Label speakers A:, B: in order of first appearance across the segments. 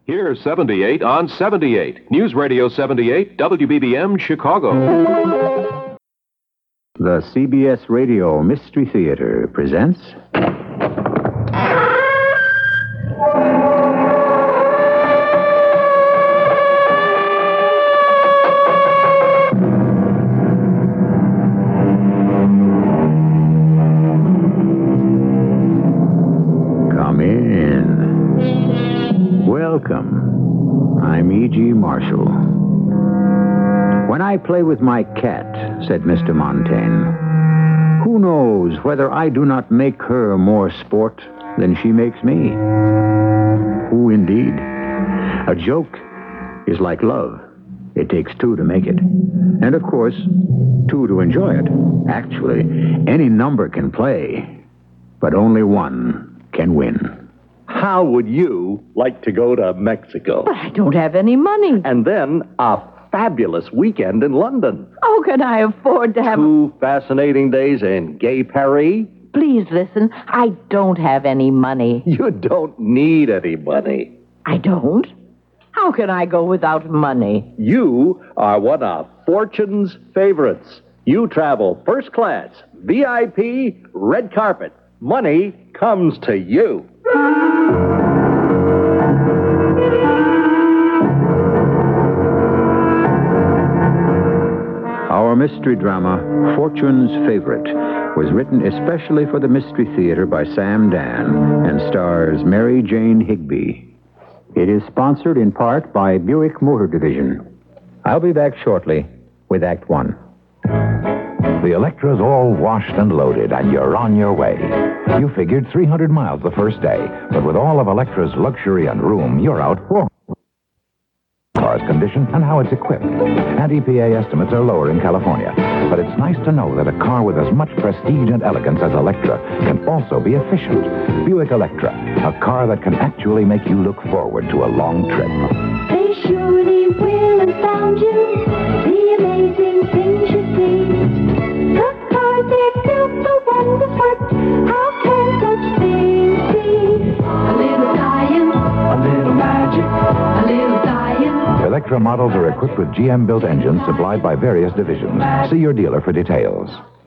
A: Here's 78 on 78. News Radio 78, WBBM, Chicago.
B: The CBS Radio Mystery Theater presents... Come in. Welcome. I'm E.G. Marshall. When I play with my cat, said Mr. Montaigne, who knows whether I do not make her more sport than she makes me? Who indeed? A joke is like love. It takes two to make it. And of course, two to enjoy it. Actually, any number can play, but only one can win.
C: How would you like to go to Mexico?
D: But I don't have any money.
C: And then a fabulous weekend in London.
D: How can I afford to have...
C: 2 fascinating days in Gay Paris.
D: Please listen, I don't have any money.
C: You don't need any money.
D: I don't? How can I go without money?
C: You are one of Fortune's favorites. You travel first class, VIP, red carpet. Money comes to you.
B: Our mystery drama, Fortune's Favorite, was written especially for the Mystery Theater by Sam Dan and stars Mary Jane Higby. It is sponsored in part by Buick Motor Division. I'll be back shortly with Act One.
E: The Electra's all washed and loaded, and you're on your way. You figured 300 miles the first day, but with all of Electra's luxury and room, you're out 4 car's condition and how it's equipped. And EPA estimates are lower in California. But it's nice to know that a car with as much prestige and elegance as Electra can also be efficient. Buick Electra, a car that can actually make you look forward to a long trip.
F: They surely will astound you, the amazing things you see. The cars they're built so wonderful, how can such things be? A little science, a little magic, a little science.
E: Electra models are equipped with GM-built engines supplied by various divisions. See your dealer for details.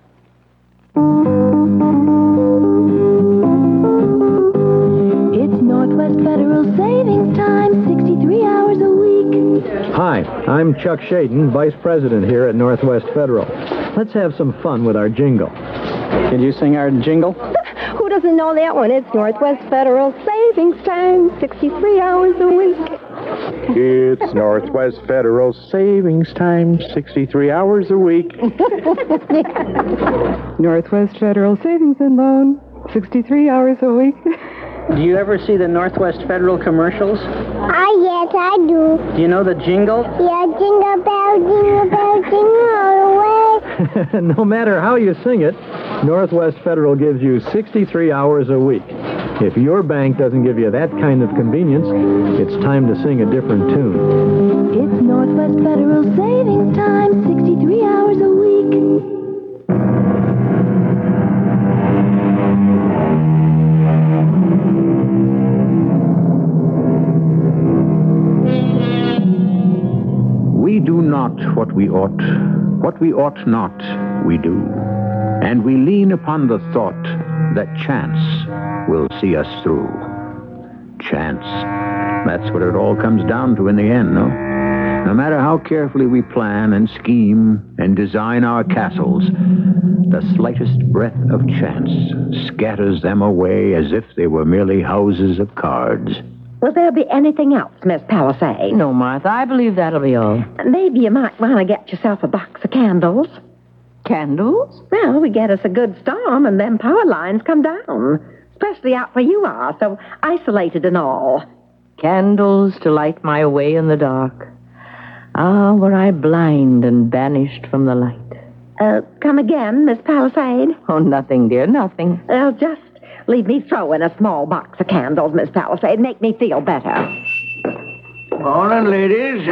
F: It's Northwest Federal Savings Time, 63 hours a week.
G: Hi, I'm Chuck Shaden, Vice President here at Northwest Federal. Let's have some fun with our jingle. Can you sing our jingle?
H: Who doesn't know that one? It's Northwest Federal Savings Time, 63 hours a week.
G: It's Northwest Federal Savings Time, 63 hours a week.
H: Northwest Federal Savings and Loan, 63 hours a week.
G: Do you ever see the Northwest Federal commercials?
F: Yes, I do.
G: Do you know the jingle?
F: Yeah, jingle bell, jingle all the way.
G: No matter how you sing it, Northwest Federal gives you 63 hours a week. If your bank doesn't give you that kind of convenience, it's time to sing a different tune.
F: It's Northwest Federal Savings Time, 63 hours a week.
B: We do not what we ought not, we do. And we lean upon the thought that chance will see us through. Chance. That's what it all comes down to in the end, no? No matter how carefully we plan and scheme and design our castles, the slightest breath of chance scatters them away as if they were merely houses of cards.
D: Will there be anything else, Miss Palisade? No, Martha, I believe that'll be all.
H: Maybe you might want to get yourself a box of candles.
D: Candles?
H: Well, we get us a good storm and then power lines come down. Especially out where you are, so isolated and all.
D: Candles to light my way in the dark. Ah, were I blind and banished from the light.
H: Come again, Miss Palisade?
D: Oh, nothing, dear, nothing.
H: Well, just leave me throw in a small box of candles, Miss Palisade. Make me feel better.
I: Morning, ladies.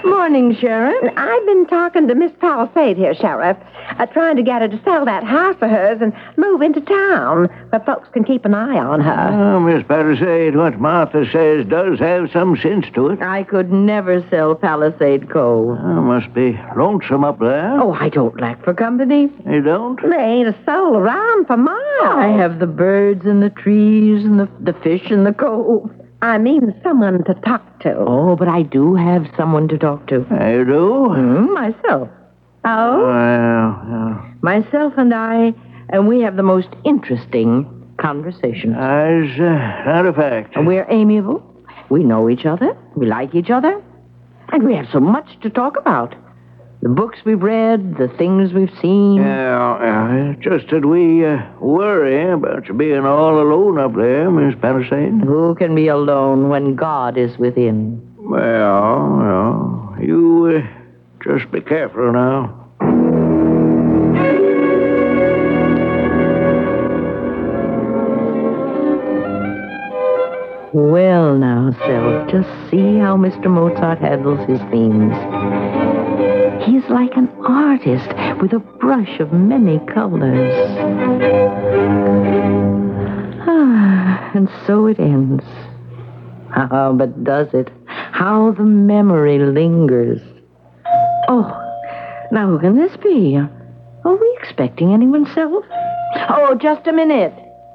D: Morning, Sheriff.
H: I've been talking to Miss Palisade here, Sheriff, trying to get her to sell that house of hers and move into town where folks can keep an eye on her.
I: Oh, Miss Palisade, what Martha says does have some sense to it.
D: I could never sell Palisade Cove.
I: Oh, must be lonesome up there.
D: Oh, I don't lack for company.
I: You don't?
H: There ain't a soul around for miles.
D: I have the birds and the trees and the fish in the cove.
H: I mean someone to talk to.
D: Oh, but I do have someone to talk to.
I: You do?
D: Myself. Oh?
I: Well,
D: Myself and we have the most interesting conversations.
I: as not a fact.
D: We're amiable. We know each other. We like each other. And we have so much to talk about. The books we've read, the things we've seen.
I: Yeah, just that we worry about you being all alone up there, Miss Palisade.
D: Who can be alone when God is within?
I: Well, you just be careful now.
D: Well, now, Self, just see how Mr. Mozart handles his themes. He's like an artist with a brush of many colors. And so it ends. Ah, but does it? How the memory lingers. Oh, now who can this be? Are we expecting anyone, Self? Oh, just a minute.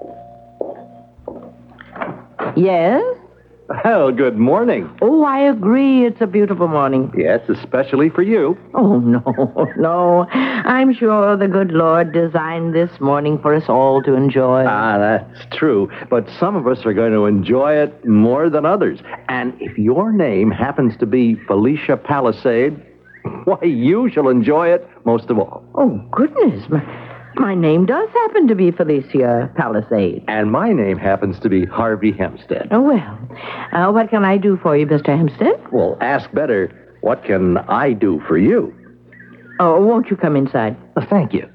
D: Yes?
C: Well, good morning.
D: Oh, I agree. It's a beautiful morning.
C: Yes, especially for you.
D: Oh, no. I'm sure the good Lord designed this morning for us all to enjoy.
C: That's true. But some of us are going to enjoy it more than others. And if your name happens to be Felicia Palisade, why, you shall enjoy it most of all.
D: Oh, goodness. My name does happen to be Felicia Palisade.
C: And my name happens to be Harvey Hempstead.
D: Oh, well. What can I do for you, Mr. Hempstead?
C: Well, ask better, what can I do for you?
D: Oh, won't you come inside?
C: Thank you.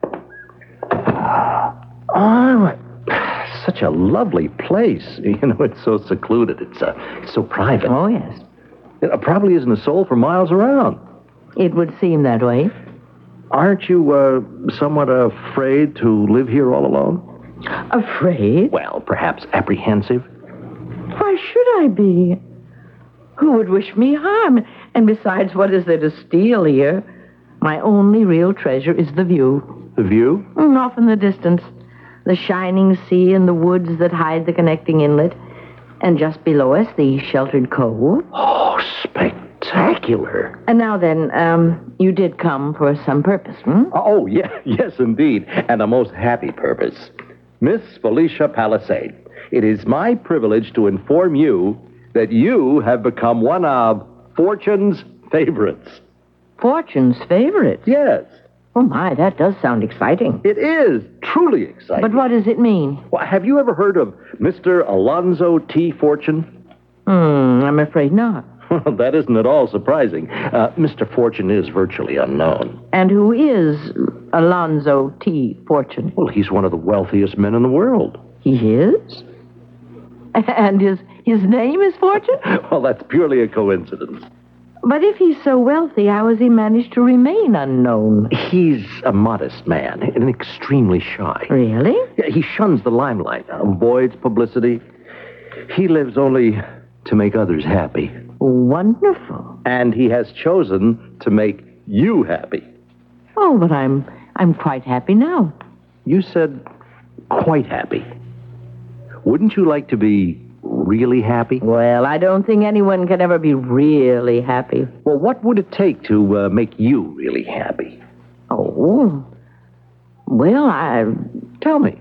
C: Oh, such a lovely place. You know, it's so secluded. It's so private.
D: Oh, yes.
C: It probably isn't a soul for miles around.
D: It would seem that way.
C: Aren't you somewhat afraid to live here all alone?
D: Afraid?
C: Well, perhaps apprehensive.
D: Why should I be? Who would wish me harm? And besides, what is there to steal here? My only real treasure is the view.
C: The view?
D: Off in the distance. The shining sea and the woods that hide the connecting inlet. And just below us, the sheltered cove.
C: Oh, spectacular.
D: And now then, you did come for some purpose,
C: Oh, yes, indeed. And a most happy purpose. Miss Felicia Palisade, it is my privilege to inform you that you have become one of Fortune's favorites.
D: Fortune's favorites?
C: Yes.
D: Oh, my, that does sound exciting.
C: It is truly exciting.
D: But what does it mean?
C: Well, have you ever heard of Mr. Alonzo T. Fortune?
D: I'm afraid not.
C: Well, that isn't at all surprising. Mr. Fortune is virtually unknown.
D: And who is Alonzo T. Fortune?
C: Well, he's one of the wealthiest men in the world.
D: He is? And his name is Fortune?
C: Well, that's purely a coincidence.
D: But if he's so wealthy, how has he managed to remain unknown?
C: He's a modest man and extremely shy.
D: Really?
C: He shuns the limelight, avoids publicity. He lives only to make others happy.
D: Wonderful.
C: And he has chosen to make you happy.
D: Oh, but I'm quite happy now.
C: You said quite happy. Wouldn't you like to be really happy?
D: Well, I don't think anyone can ever be really happy.
C: Well, what would it take to make you really happy?
D: Oh. Well,
C: Tell me.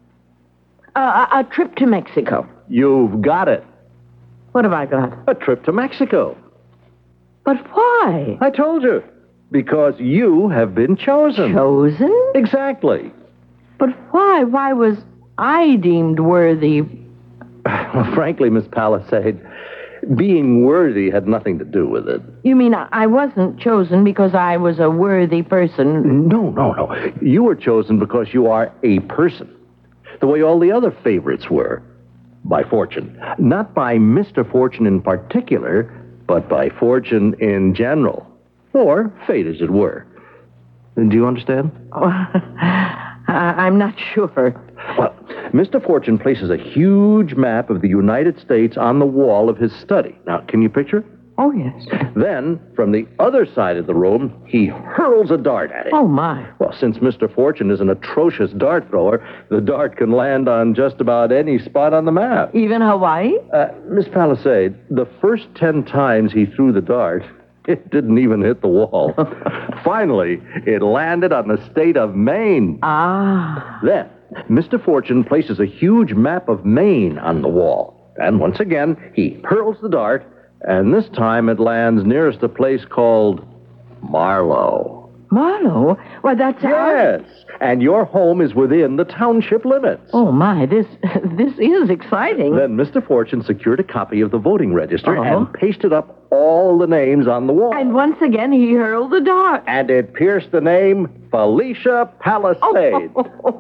D: A trip to Mexico.
C: You've got it.
D: What have I got?
C: A trip to Mexico.
D: But why?
C: I told you. Because you have been chosen.
D: Chosen?
C: Exactly.
D: But why? Why was I deemed worthy?
C: Well, frankly, Miss Palisade, being worthy had nothing to do with it.
D: You mean I wasn't chosen because I was a worthy person?
C: No. You were chosen because you are a person. The way all the other favorites were. By Fortune. Not by Mr. Fortune in particular, but by fortune in general, or fate, as it were. Do you understand?
D: Oh, I'm not sure.
C: Well, Mr. Fortune places a huge map of the United States on the wall of his study. Now, can you picture it?
D: Oh, yes.
C: Then, from the other side of the room, he hurls a dart at it.
D: Oh, my.
C: Well, since Mr. Fortune is an atrocious dart thrower, the dart can land on just about any spot on the map.
D: Even Hawaii?
C: Miss Palisade, the first 10 times he threw the dart, it didn't even hit the wall. Finally, it landed on the state of Maine.
D: Ah.
C: Then, Mr. Fortune places a huge map of Maine on the wall. And once again, he hurls the dart, and this time it lands nearest a place called Marlow.
D: Marlow? Why, that's
C: Yes, and your home is within the township limits.
D: Oh, my, this is exciting.
C: Then Mr. Fortune secured a copy of the voting register
D: Oh.
C: and pasted up all the names on the wall.
D: And once again, he hurled the dart.
C: And it pierced the name Felicia Palisade.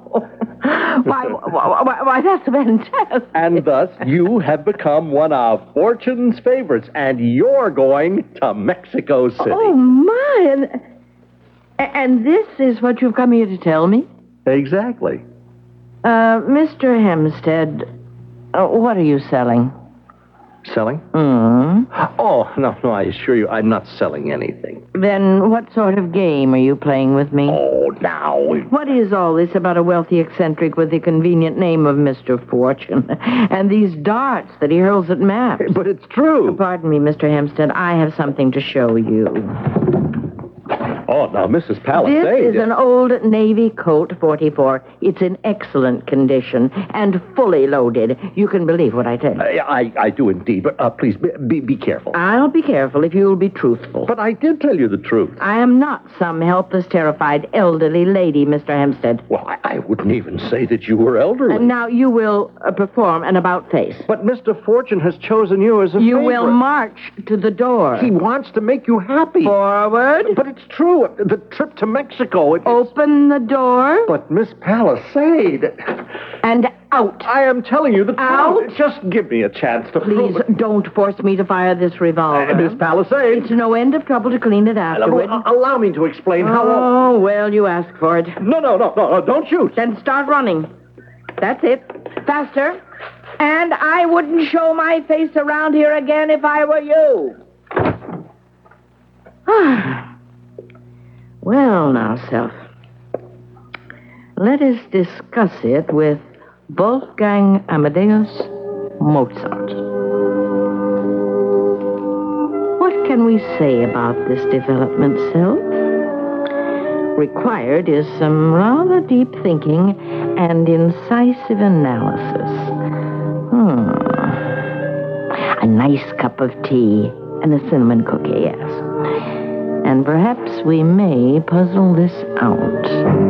D: Why, that's fantastic.
C: And thus, you have become one of Fortune's favorites, and you're going to Mexico City.
D: Oh, my. And this is what you've come here to tell me?
C: Exactly.
D: Mr. Hempstead, what are you selling?
C: Selling?
D: Hmm.
C: Oh, no, I assure you, I'm not selling anything.
D: Then what sort of game are you playing with me?
C: Oh, now.
D: What is all this about a wealthy eccentric with the convenient name of Mr. Fortune? And these darts that he hurls at maps?
C: But it's true.
D: Pardon me, Mr. Hempstead. I have something to show you.
C: Oh, now, Mrs. Palisade.
D: This is an old Navy Colt 44. It's in excellent condition and fully loaded. You can believe what I tell you.
C: I do indeed, but please, be careful.
D: I'll be careful if you'll be truthful.
C: But I did tell you the truth.
D: I am not some helpless, terrified, elderly lady, Mr. Hempstead.
C: Well, I wouldn't even say that you were elderly.
D: And now you will perform an about-face.
C: But Mr. Fortune has chosen you as a
D: You
C: favorite.
D: will march to the door.
C: He wants to make you happy.
D: Forward.
C: But it's true. The trip to Mexico.
D: Open the door.
C: But Miss Palisade.
D: And out.
C: I am telling you the
D: Out.
C: truth. Just give me a chance to
D: Please
C: prove it.
D: don't force me to fire this revolver.
C: Miss Palisade.
D: It's no end of trouble to clean it afterward.
C: Allow me to explain how.
D: Oh, well, you asked for it.
C: No, don't shoot.
D: Then start running. That's it. Faster. And I wouldn't show my face around here again if I were you. Well, now, Self. Let us discuss it with Wolfgang Amadeus Mozart. What can we say about this development, Self? Required is some rather deep thinking and incisive analysis. A nice cup of tea and a cinnamon cookie, yes. And perhaps we may puzzle this out.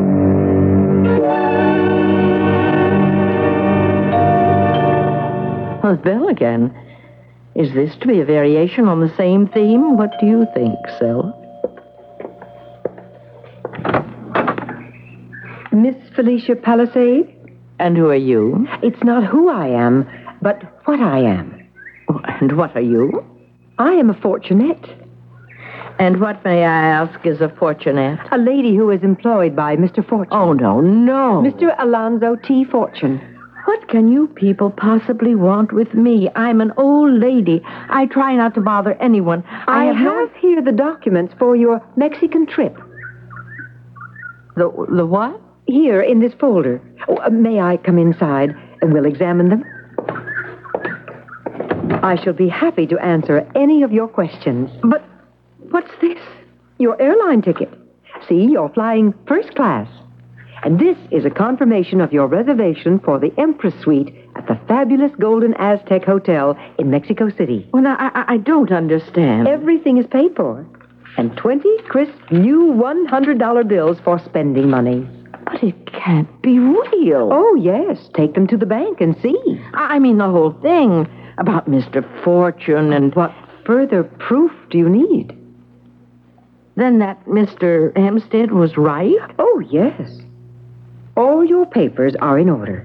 D: Oh, the bell again. Is this to be a variation on the same theme? What do you think, Sil?
H: Miss Felicia Palisade?
D: And who are you?
H: It's not who I am, but what I am.
D: And what are you?
H: I am a fortunette.
D: And what, may I ask, is a fortunette?
H: A lady who is employed by Mr. Fortune.
D: Oh, no.
H: Mr. Alonzo T. Fortune.
D: What can you people possibly want with me? I'm an old lady. I try not to bother anyone.
H: I have here the documents for your Mexican trip.
D: The what?
H: Here in this folder. Oh, may I come inside and we'll examine them? I shall be happy to answer any of your questions.
D: But what's this?
H: Your airline ticket. See, you're flying first class. And this is a confirmation of your reservation for the Empress Suite at the fabulous Golden Aztec Hotel in Mexico City.
D: Well, now, I don't understand.
H: Everything is paid for. And 20 crisp new $100 bills for spending money.
D: But it can't be real.
H: Oh, yes. Take them to the bank and see.
D: I mean the whole thing about Mr. Fortune and what...
H: Further proof do you need?
D: Then that Mr. Hempstead was right?
H: Oh, yes. All your papers are in order.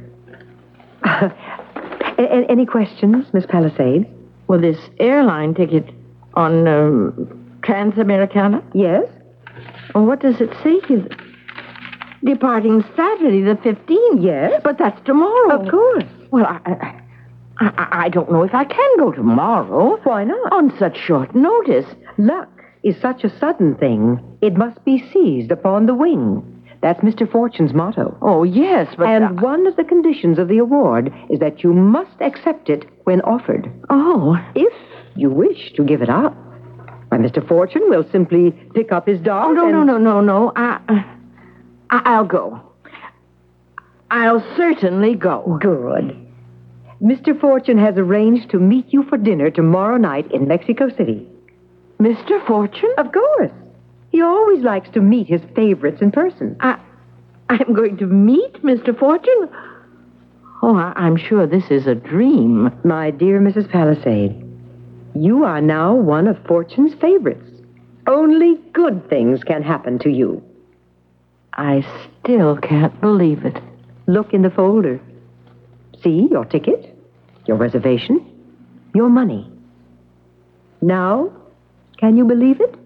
H: Any questions, Miss Palisade?
D: Well, this airline ticket... On Transamericana?
H: Yes?
D: Well, what does it say? Departing Saturday the 15th.
H: Yes?
D: But that's tomorrow.
H: Of course.
D: Well, I don't know if I can go tomorrow.
H: Why not?
D: On such short notice.
H: Luck is such a sudden thing, it must be seized upon the wing. That's Mr. Fortune's motto.
D: Oh, yes, but...
H: And one of the conditions of the award is that you must accept it when offered.
D: Oh.
H: If you wish to give it up, why, Mr. Fortune will simply pick up his dog
D: No. I'll go. I'll certainly go.
H: Good. Mr. Fortune has arranged to meet you for dinner tomorrow night in Mexico City.
D: Mr. Fortune?
H: Of course. He always likes to meet his favorites in person.
D: I'm going to meet Mr. Fortune? Oh, I'm sure this is a dream.
H: My dear Mrs. Palisade, you are now one of Fortune's favorites. Only good things can happen to you.
D: I still can't believe it.
H: Look in the folder. See your ticket, your reservation, your money. Now, can you believe it?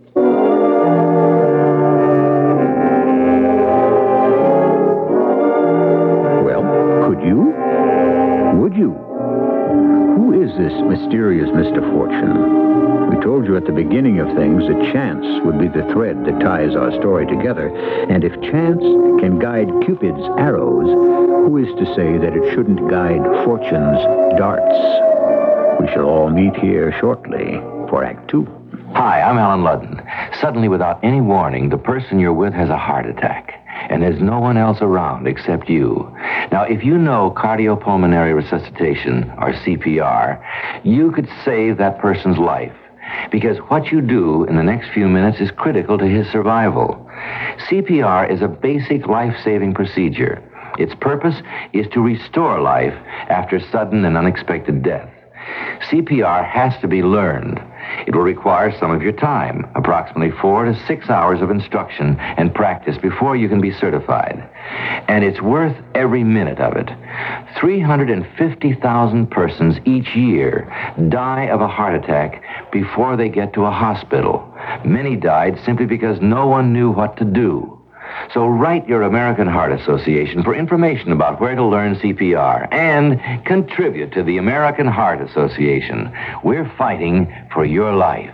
B: Well, could you? Would you? Who is this mysterious Mr. Fortune? We told you at the beginning of things that chance would be the thread that ties our story together. And if chance can guide Cupid's arrows, who is to say that it shouldn't guide Fortune's darts? We shall all meet here shortly for Act Two.
J: Hi, I'm Alan Ludden. Suddenly, without any warning, the person you're with has a heart attack. And there's no one else around except you. Now, if you know cardiopulmonary resuscitation, or CPR, you could save that person's life. Because what you do in the next few minutes is critical to his survival. CPR is a basic life-saving procedure. Its purpose is to restore life after sudden and unexpected death. CPR has to be learned. It will require some of your time, approximately 4 to 6 hours of instruction and practice before you can be certified. And it's worth every minute of it. 350,000 persons each year die of a heart attack before they get to a hospital. Many died simply because no one knew what to do. So write your American Heart Association for information about where to learn CPR and contribute to the American Heart Association. We're fighting for your life.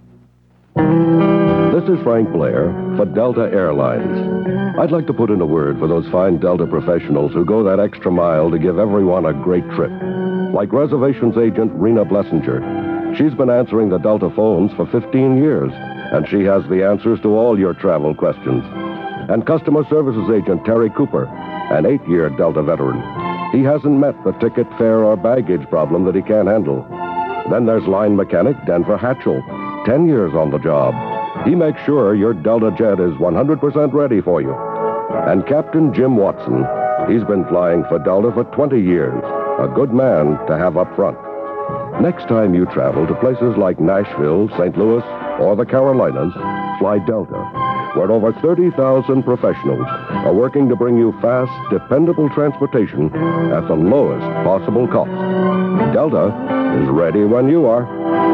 K: This is Frank Blair for Delta Airlines. I'd like to put in a word for those fine Delta professionals who go that extra mile to give everyone a great trip. Like reservations agent Rena Blessinger. She's been answering the Delta phones for 15 years, and she has the answers to all your travel questions. And customer services agent Terry Cooper, an 8-year Delta veteran. He hasn't met the ticket, fare, or baggage problem that he can't handle. Then there's line mechanic Denver Hatchell, 10 years on the job. He makes sure your Delta jet is 100% ready for you. And Captain Jim Watson, he's been flying for Delta for 20 years. A good man to have up front. Next time you travel to places like Nashville, St. Louis, or the Carolinas, fly Delta, where over 30,000 professionals are working to bring you fast, dependable transportation at the lowest possible cost. Delta is ready when you are.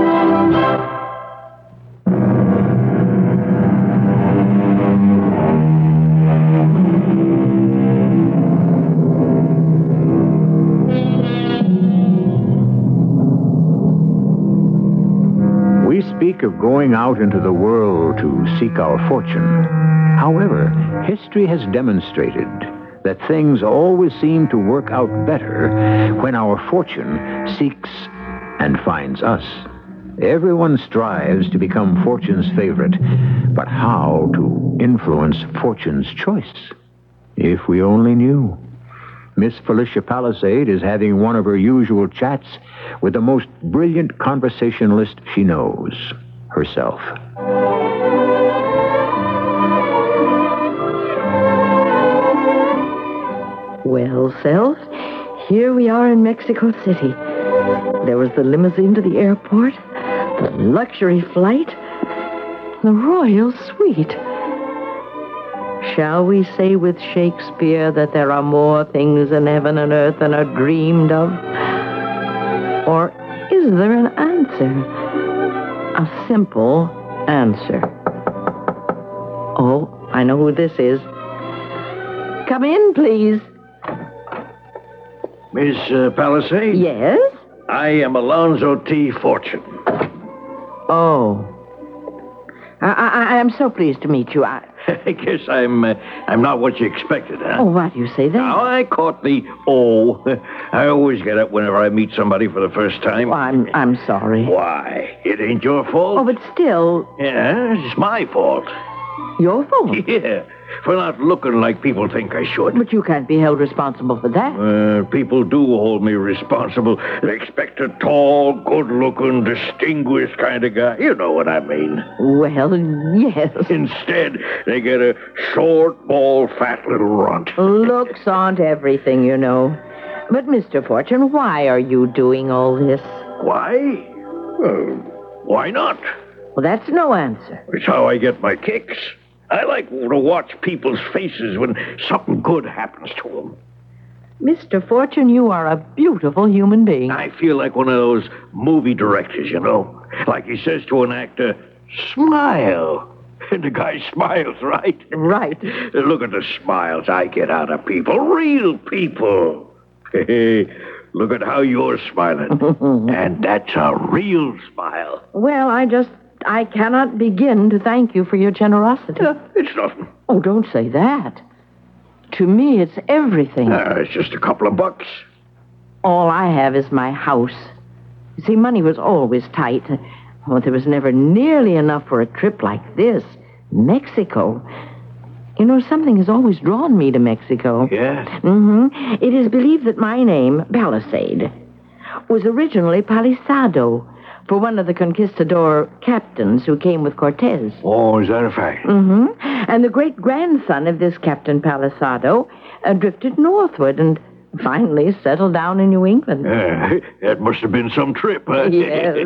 B: We speak of going out into the world to seek our fortune. However, history has demonstrated that things always seem to work out better when our fortune seeks and finds us. Everyone strives to become fortune's favorite, but how to influence fortune's choice? If we only knew. Miss Felicia Palisade is having one of her usual chats with the most brilliant conversationalist she knows, herself.
D: Well, Self, here we are in Mexico City. There was the limousine to the airport, the luxury flight, the royal suite. Shall we say with Shakespeare that there are more things in heaven and earth than are dreamed of? Or is there an answer? A simple answer. Oh, I know who this is. Come in, please.
I: Miss Palisade?
D: Yes?
I: I am Alonzo T. Fortune.
D: Oh. I'm so pleased to meet you.
I: I guess I'm not what you expected, huh?
D: Oh, why do you say that?
I: Now, I caught the O. I always get it whenever I meet somebody for the first time.
D: Well, I'm sorry.
I: Why? It ain't your fault?
D: Oh, but still...
I: Yeah, it's my fault.
D: Your fault?
I: Yeah, for not looking like people think I should.
D: But you can't be held responsible for that.
I: People do hold me responsible. They expect a tall, good-looking, distinguished kind of guy. You know what I mean.
D: Well, yes.
I: Instead, they get a short, bald, fat little runt.
D: Looks aren't everything, you know. But, Mr. Fortune, why are you doing all this?
I: Why? Why not?
D: Well, that's no answer.
I: It's how I get my kicks. I like to watch people's faces when something good happens to them.
D: Mr. Fortune, you are a beautiful human being.
I: I feel like one of those movie directors, you know. Like he says to an actor, smile. And the guy smiles, right?
D: Right.
I: Look at the smiles I get out of people. Real people. Hey, look at how you're smiling. And that's a real smile.
D: Well, I cannot begin to thank you for your generosity.
I: It's nothing.
D: Oh, don't say that. To me, it's everything.
I: It's just a couple of bucks.
D: All I have is my house. You see, money was always tight. Well, there was never nearly enough for a trip like this. Mexico. You know, something has always drawn me to Mexico.
I: Yeah?
D: Mm-hmm. It is believed that my name, Palisade, was originally Palisado, for one of the conquistador captains who came with Cortez.
I: Oh, is that a fact?
D: Mm-hmm. And the great-grandson of this Captain Palisado drifted northward and finally settled down in New England.
I: That must have been some trip, huh?
D: Yes.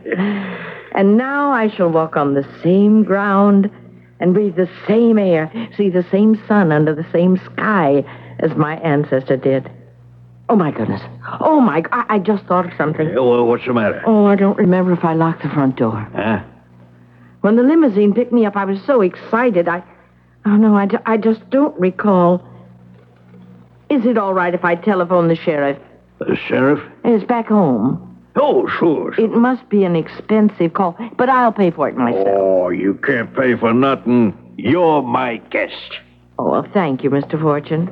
D: And now I shall walk on the same ground and breathe the same air, see the same sun under the same sky as my ancestor did. Oh, my goodness. Oh, my... I just thought of something.
I: Well, what's the matter?
D: Oh, I don't remember if I locked the front door.
I: Huh?
D: When the limousine picked me up, I was so excited. I just don't recall. Is it all right if I telephone the sheriff?
I: The sheriff?
D: It's back home.
I: Oh, sure.
D: It must be an expensive call, but I'll pay for it myself.
I: Oh, you can't pay for nothing. You're my guest.
D: Oh, well, thank you, Mr. Fortune.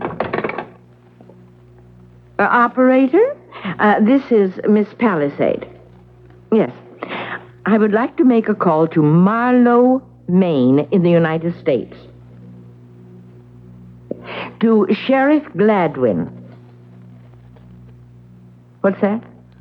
D: Operator, this is Miss Palisade. Yes. I would like to make a call to Marlow, Maine, in the United States. To Sheriff Gladwin. What's that?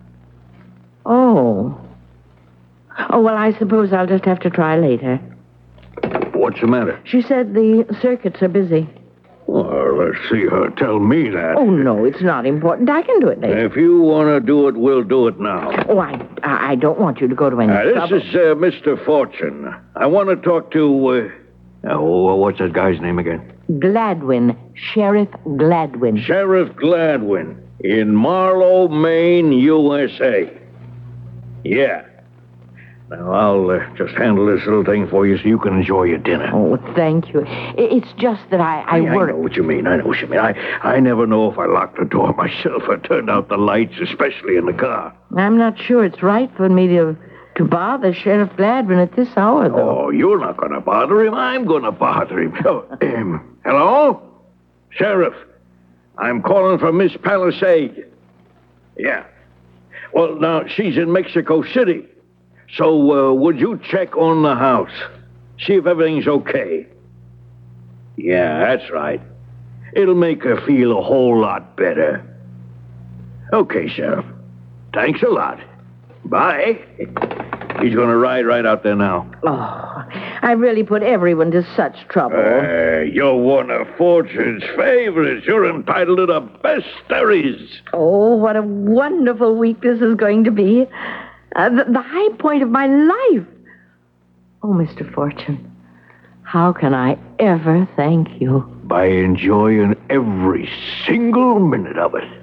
D: Oh. Oh, well, I suppose I'll just have to try later.
I: What's the matter?
D: She said the circuits are busy.
I: Well, let's see her tell me that.
D: Oh, no, it's not important. I can do it later.
I: If you want to do it, we'll do it now.
D: Oh, I don't want you to go to any trouble.
I: This is Mr. Fortune. I want to talk to, what's that guy's name again?
D: Gladwin. Sheriff Gladwin.
I: Sheriff Gladwin in Marlow, Maine, USA. Yeah. Now, I'll just handle this little thing for you so you can enjoy your dinner.
D: Oh, thank you. It's just that I work...
I: I know what you mean. I never know if I lock the door myself or turn out the lights, especially in the car.
D: I'm not sure it's right for me to bother Sheriff Gladwin at this hour, though.
I: Oh, you're not going to bother him. I'm going to bother him. Oh, hello? Sheriff, I'm calling for Miss Palisade. Yeah. Well, now, she's in Mexico City. So, would you check on the house? See if everything's okay. Yeah, that's right. It'll make her feel a whole lot better. Okay, Sheriff. Thanks a lot. Bye. He's going to ride right out there now.
D: Oh, I really put everyone to such trouble.
I: You're one of Fortune's favorites. You're entitled to the best there is.
D: Oh, what a wonderful week this is going to be. The high point of my life. Oh, Mr. Fortune, how can I ever thank you?
I: By enjoying every single minute of it.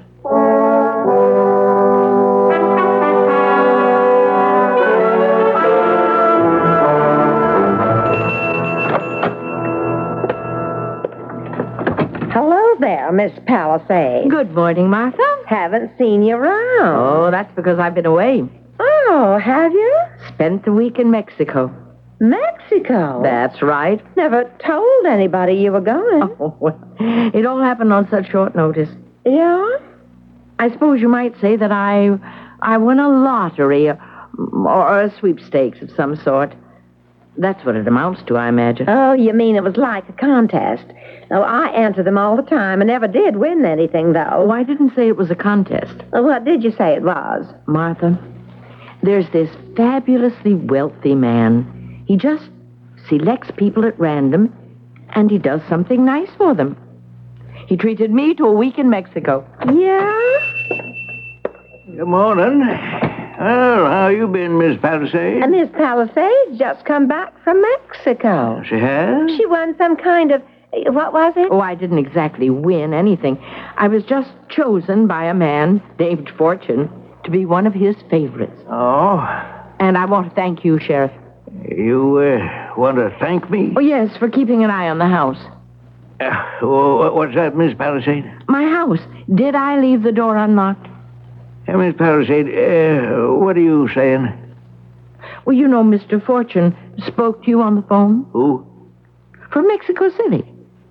H: Miss Palisade.
D: Good morning, Martha.
H: Haven't seen you around.
D: Oh, that's because I've been away.
H: Oh, have you?
D: Spent the week in Mexico.
H: Mexico?
D: That's right.
H: Never told anybody you were going.
D: Oh, well, it all happened on such short notice.
H: Yeah?
D: I suppose you might say that I won a lottery or a sweepstakes of some sort. That's what it amounts to, I imagine.
H: Oh, you mean it was like a contest? Oh, I enter them all the time and never did win anything, though.
D: Oh, I didn't say it was a contest.
H: What did you say it was?
D: Martha, there's this fabulously wealthy man. He just selects people at random, and he does something nice for them. He treated me to a week in Mexico.
H: Yeah?
I: Good morning. Well, how you been, Miss Palisade?
H: And Miss Palisade's just come back from Mexico.
I: She has?
H: She won some kind of... What was it?
D: Oh, I didn't exactly win anything. I was just chosen by a man named Fortune to be one of his favorites.
I: Oh.
D: And I want to thank you, Sheriff.
I: You want to thank me?
D: Oh, yes, for keeping an eye on the house.
I: What's that, Miss Palisade?
D: My house. Did I leave the door unlocked?
I: Miss Palisade, what are you saying?
D: Well, you know Mr. Fortune spoke to you on the phone.
I: Who?
D: From Mexico City.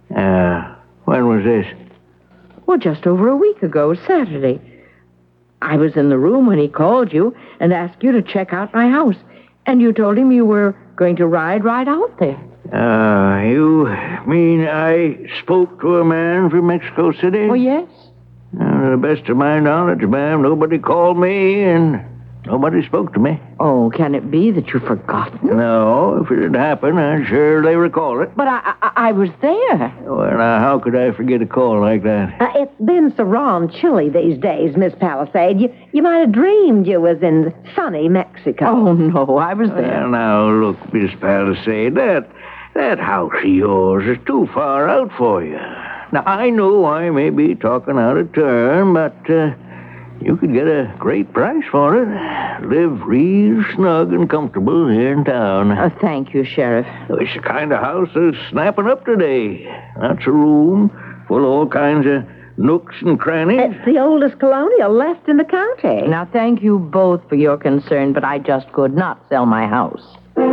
I: When was this?
D: Well, just over a week ago, Saturday. I was in the room when he called you and asked you to check out my house. And you told him you were going to ride right out there.
I: You mean I spoke to a man from Mexico City?
D: Oh, yes.
I: To the best of my knowledge, ma'am, nobody called me and nobody spoke to me.
D: Oh, can it be that you've forgotten?
I: No, if it had happened, I'd surely recall it.
D: But I was there.
I: Well, now, how could I forget a call like that?
H: It's been so raw and chilly these days, Miss Palisade. You might have dreamed you was in sunny Mexico.
D: Oh, no, I was there.
I: Well, now, look, Miss Palisade, that house of yours is too far out for you. Now, I know I may be talking out of turn, but you could get a great price for it. Live real snug and comfortable here in town.
D: Thank you, Sheriff.
I: It's the kind of house that's snapping up today. That's a room full of all kinds of nooks and crannies.
H: It's the oldest colonial left in the county.
D: Now, thank you both for your concern, but I just could not sell my house.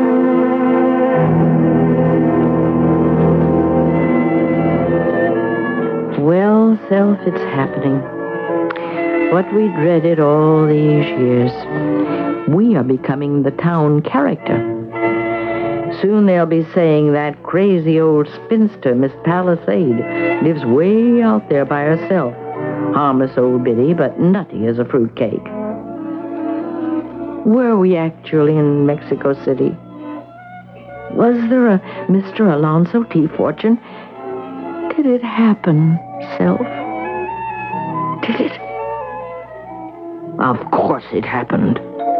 D: Well, Self, it's happening. What we dreaded all these years. We are becoming the town character. Soon they'll be saying that crazy old spinster, Miss Palisade, lives way out there by herself. Harmless old biddy, but nutty as a fruitcake. Were we actually in Mexico City? Was there a Mr. Alonzo T. Fortune? Did it happen, Self? Did it? Of course it happened.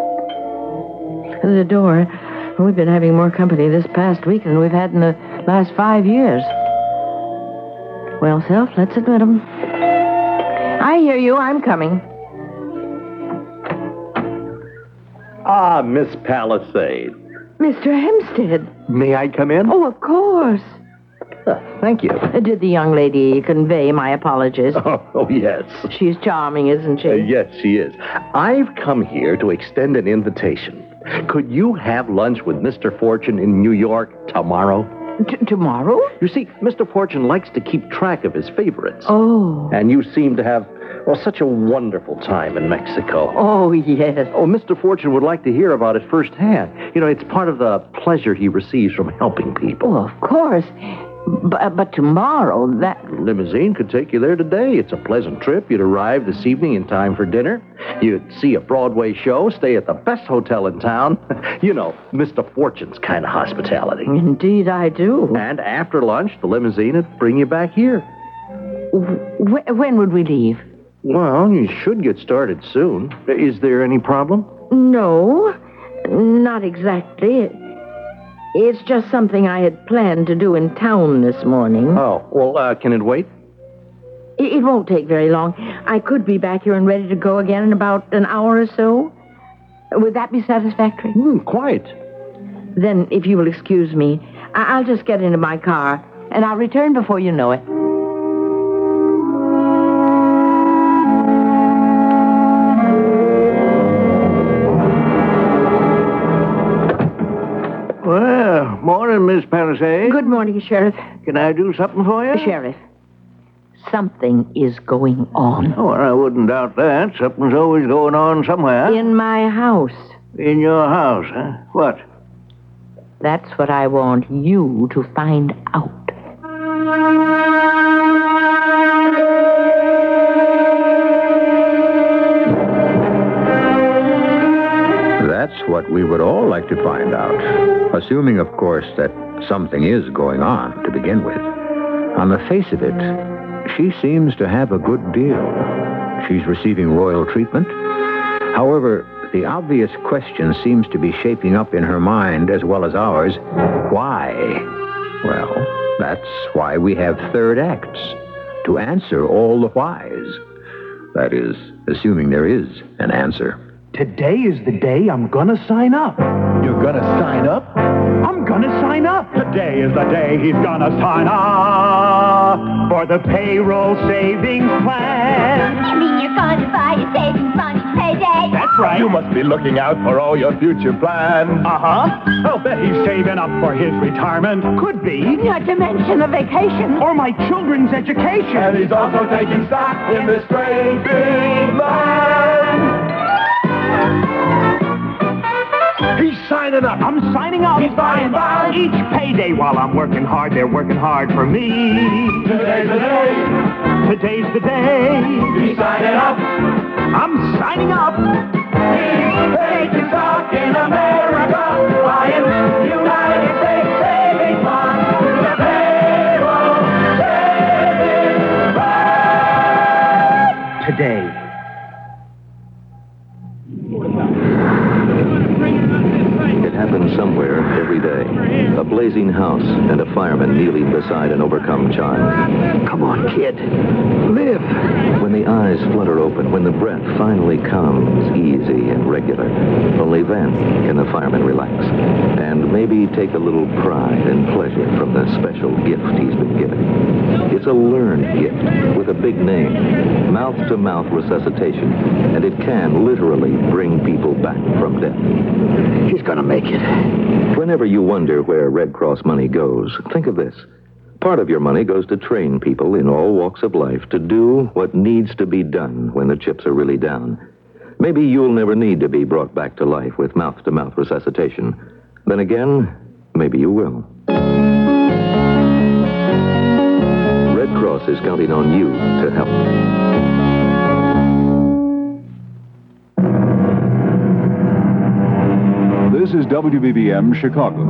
D: The door. We've been having more company this past week than we've had in the last 5 years. Well, Self, let's admit 'em. I hear you. I'm coming.
C: Ah, Miss Palisade.
D: Mr. Hempstead.
C: May I come in?
D: Oh, of course.
C: Thank you.
D: Did the young lady convey my apologies?
C: Oh, yes.
D: She's charming, isn't she?
C: Yes, she is. I've come here to extend an invitation. Could you have lunch with Mr. Fortune in New York tomorrow?
D: Tomorrow?
C: You see, Mr. Fortune likes to keep track of his favorites.
D: Oh.
C: And you seem to have, such a wonderful time in Mexico.
D: Oh, yes.
C: Oh, Mr. Fortune would like to hear about it firsthand. You know, it's part of the pleasure he receives from helping people.
D: Oh, of course. But tomorrow, that...
C: Limousine could take you there today. It's a pleasant trip. You'd arrive this evening in time for dinner. You'd see a Broadway show, stay at the best hotel in town. You know, Mr. Fortune's kind of hospitality.
D: Indeed, I do.
C: And after lunch, the limousine would bring you back here.
D: When would we leave?
C: Well, you should get started soon. Is there any problem?
D: No, not exactly. It's just something I had planned to do in town this morning.
C: Oh, well, can it wait?
D: It won't take very long. I could be back here and ready to go again in about an hour or so. Would that be satisfactory?
C: Quite.
D: Then, if you will excuse me, I'll just get into my car, and I'll return before you know it.
I: Morning, Miss Palisade.
D: Good morning, Sheriff.
I: Can I do something for you?
D: Sheriff, something is going on.
I: Oh, well, I wouldn't doubt that. Something's always going on somewhere.
D: In my house.
I: In your house, huh? What?
D: That's what I want you to find out.
B: That's what we would all like to find out, assuming, of course, that something is going on to begin with. On the face of it, she seems to have a good deal. She's receiving royal treatment. However, the obvious question seems to be shaping up in her mind as well as ours. Why? Well, that's why we have third acts, to answer all the whys. That is, assuming there is an answer.
L: Today is the day I'm gonna sign up.
M: You're gonna sign up?
L: I'm gonna sign up. Today is the day he's gonna sign up for the payroll savings plan.
F: You mean you're going to buy your savings money payday?
L: That's right.
M: You must be looking out for all your future plans.
L: Uh-huh. I'll bet he's saving up for his retirement. Could be.
F: Not to mention a vacation.
L: Or my children's education.
M: And he's also taking stock in this great big land. He's signing up.
L: I'm signing up.
M: He's buying bonds.
L: Each payday while I'm working hard, they're working hard for me.
M: Today's the day.
L: Today's the day.
M: He's signing up.
L: I'm signing up.
M: He's taking stock in America. Buying United States savings bonds. The payroll savings bond.
L: Today.
J: It happens somewhere every day. A blazing house and a fireman kneeling beside an overcome child.
B: Come on, kid. Live.
J: When the eyes flutter open, when the breath finally comes easy and regular, only then can the fireman relax and maybe take a little pride and pleasure from the special gift he's been given. It's a learned gift with a big name, mouth-to-mouth resuscitation, and it can literally bring people back from death.
B: He's gonna make it.
J: Whenever you wonder where Red Cross money goes, think of this. Part of your money goes to train people in all walks of life to do what needs to be done when the chips are really down. Maybe you'll never need to be brought back to life with mouth-to-mouth resuscitation. Then again, maybe you will. Red Cross is counting on you to help.
N: This is WBBM Chicago.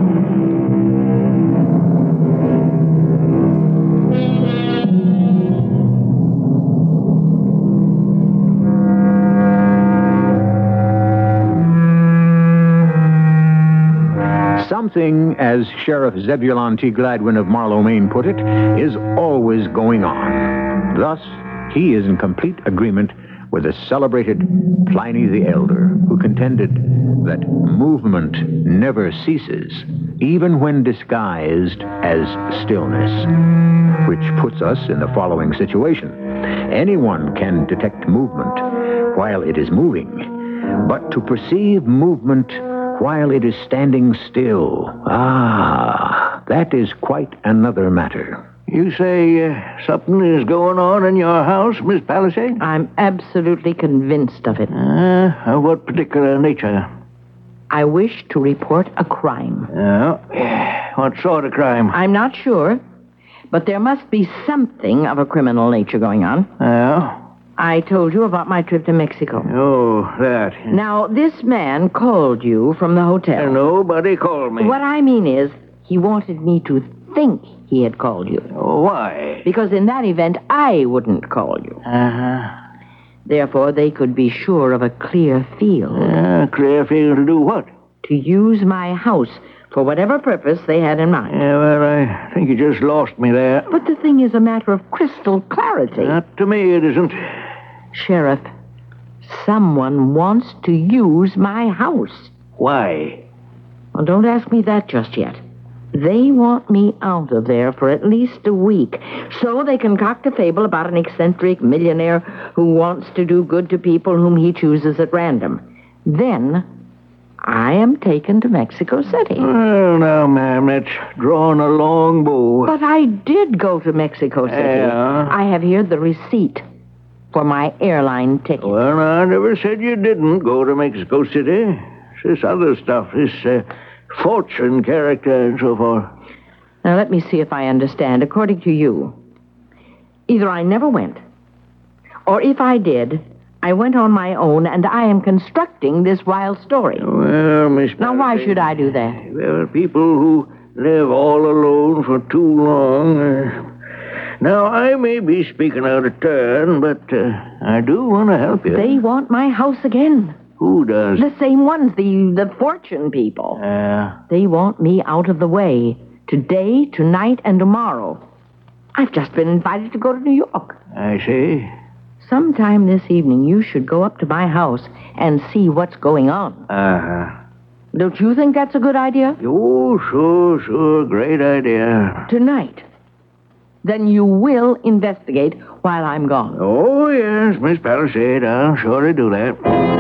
B: Something, as Sheriff Zebulon T. Gladwin of Marlow, Maine put it, is always going on. Thus, he is in complete agreement with the celebrated Pliny the Elder, who contended that movement never ceases, even when disguised as stillness. Which puts us in the following situation. Anyone can detect movement while it is moving, but to perceive movement while it is standing still, that is quite another matter.
I: You say something is going on in your house, Miss Palisade?
D: I'm absolutely convinced of it.
I: Of what particular nature?
D: I wish to report a crime.
I: What sort of crime?
D: I'm not sure, but there must be something of a criminal nature going on. I told you about my trip to Mexico.
I: Oh, that.
D: Now, this man called you from the hotel.
I: Nobody called me.
D: What I mean is, he wanted me to think he had called you.
I: Why?
D: Because in that event, I wouldn't call you. Therefore, they could be sure of a clear field.
I: Clear field to do what?
D: To use my house for whatever purpose they had in mind.
I: Well, I think you just lost me there.
D: But the thing is a matter of crystal clarity.
I: Not to me, it isn't.
D: Sheriff, someone wants to use my house.
I: Why?
D: Well, don't ask me that just yet. They want me out of there for at least a week, so they concoct a fable about an eccentric millionaire who wants to do good to people whom he chooses at random. Then, I am taken to Mexico City.
I: Well, now, ma'am, that's drawing a long bow.
D: But I did go to Mexico City.
I: Yeah.
D: I have here the receipt for my airline ticket.
I: Well, I never said you didn't go to Mexico City. It's this other stuff, this fortune character and so forth.
D: Now, let me see if I understand. According to you, either I never went, or if I did, I went on my own, and I am constructing this wild story.
I: Well, Miss
D: Now, why
I: Palisade,
D: should I do that?
I: There are people who live all alone for too long. Now, I may be speaking out of turn, but I do want to help you.
D: They want my house again.
I: Who does?
D: The same ones, the fortune people. They want me out of the way. Today, tonight, and tomorrow. I've just been invited to go to New York.
I: I see.
D: Sometime this evening, you should go up to my house and see what's going on.
I: Uh-huh.
D: Don't you think that's a good idea?
I: Oh, sure. Great idea.
D: Tonight. Then you will investigate while I'm gone.
I: Oh, yes, Miss Palisade. I'll surely do that.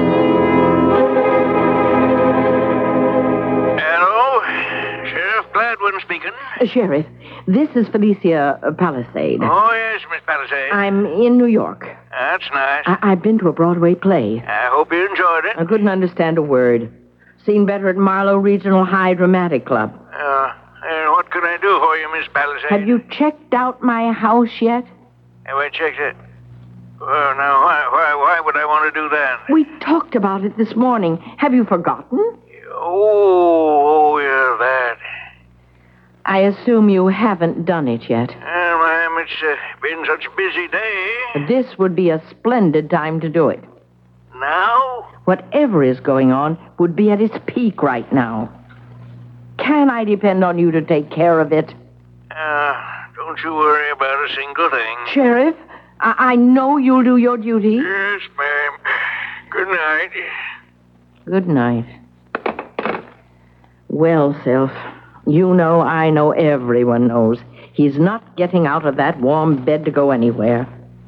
I: Hello? Sheriff Gladwin speaking.
D: Sheriff, this is Felicia Palisade.
I: Oh, yes, Miss Palisade.
D: I'm in New York.
I: That's nice.
D: I've been to a Broadway play.
I: I hope you enjoyed it.
D: I couldn't understand a word. Seen better at Marlowe Regional High Dramatic Club.
I: And what can I do for you, Miss Palisade?
D: Have you checked out my house yet?
I: Have I checked it? Well, now, why would I want to do that?
D: We talked about it this morning. Have you forgotten?
I: Oh, yeah, that.
D: I assume you haven't done it yet.
I: Ma'am, it's been such a busy day.
D: This would be a splendid time to do it.
I: Now?
D: Whatever is going on would be at its peak right now. Can I depend on you to take care of it?
I: Don't you worry about a single thing.
D: Sheriff, I know you'll do your duty.
I: Yes, ma'am. Good night.
D: Good night. Well, Self, you know, I know, everyone knows. He's not getting out of that warm bed to go anywhere.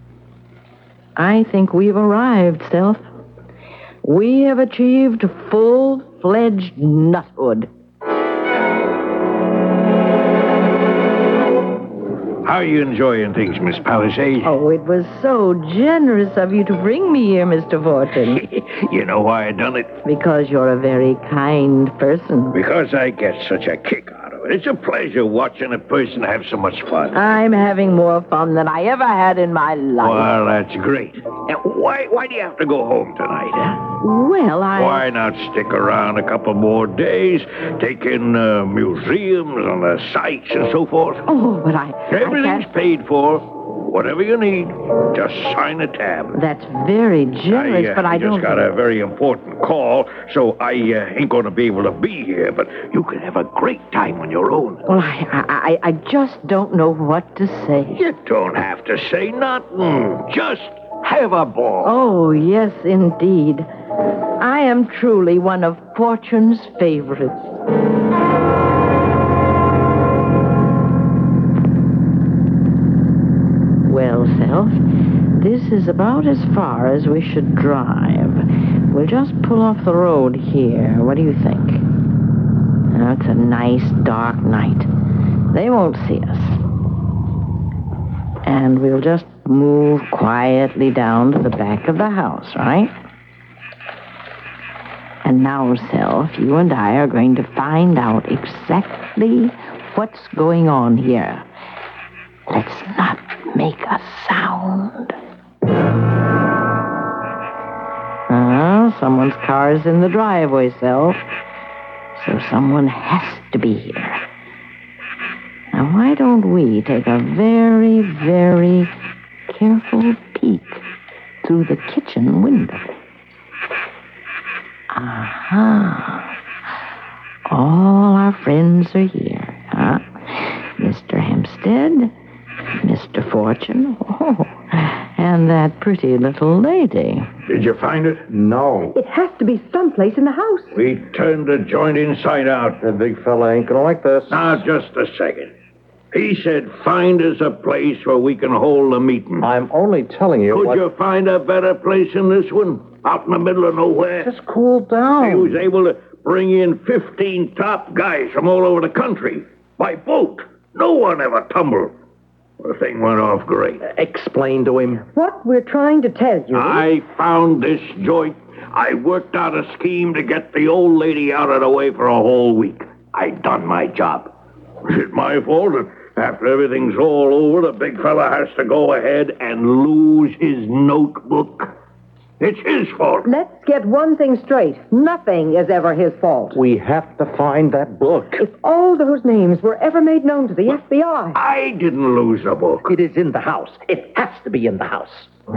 D: I think we've arrived, Self. We have achieved full-fledged nuthood.
I: How are you enjoying things, Miss Palisade?
D: Oh, it was so generous of you to bring me here, Mr. Fortune.
I: You know why I done it?
D: Because you're a very kind person.
I: Because I get such a kick out of it. It's a pleasure watching a person have so much fun.
D: I'm having more fun than I ever had in my life.
I: Well, that's great. Now, why do you have to go home tonight, huh?
D: Well,
I: Why not stick around a couple more days, take in museums and the sights and so forth?
D: Oh, but
I: Everything's paid for. Whatever you need, just sign a tab.
D: That's very generous, but I
I: just
D: don't...
I: got a very important call, so I ain't going to be able to be here, but you can have a great time on your own.
D: Well, I just don't know what to say.
I: You don't have to say nothing. Just have a ball.
D: Oh, yes, indeed. I am truly one of Fortune's favorites. Well, Self, this is about as far as we should drive. We'll just pull off the road here. What do you think? Now, it's a nice, dark night. They won't see us. And we'll just move quietly down to the back of the house, right? And now, Self, you and I are going to find out exactly what's going on here. Let's not make a sound. Someone's car's in the driveway, Self. So someone has to be here. Now, why don't we take a very, very careful peek through the kitchen window? Aha. All our friends are here, huh? Mr. Hempstead, Mr. Fortune, and that pretty little lady.
I: Did you find it?
C: No.
H: It has to be someplace in the house.
I: We turned the joint inside out.
C: The big fella ain't gonna like this.
I: Now, just a second. He said find us a place where we can hold a meeting.
C: I'm only telling you
I: Could you find a better place than this one? Out in the middle of nowhere?
C: Just cool down.
I: He was able to bring in 15 top guys from all over the country by boat. No one ever tumbled. The thing went off great.
C: Explain to him.
H: What we're trying to tell you...
I: I found this joint. I worked out a scheme to get the old lady out of the way for a whole week. I done my job. Is it my fault that after everything's all over, the big fella has to go ahead and lose his notebook? It's his fault.
H: Let's get one thing straight. Nothing is ever his fault.
C: We have to find that book.
H: If all those names were ever made known to the FBI...
I: I didn't lose the book.
C: It is in the house. It has to be in the house.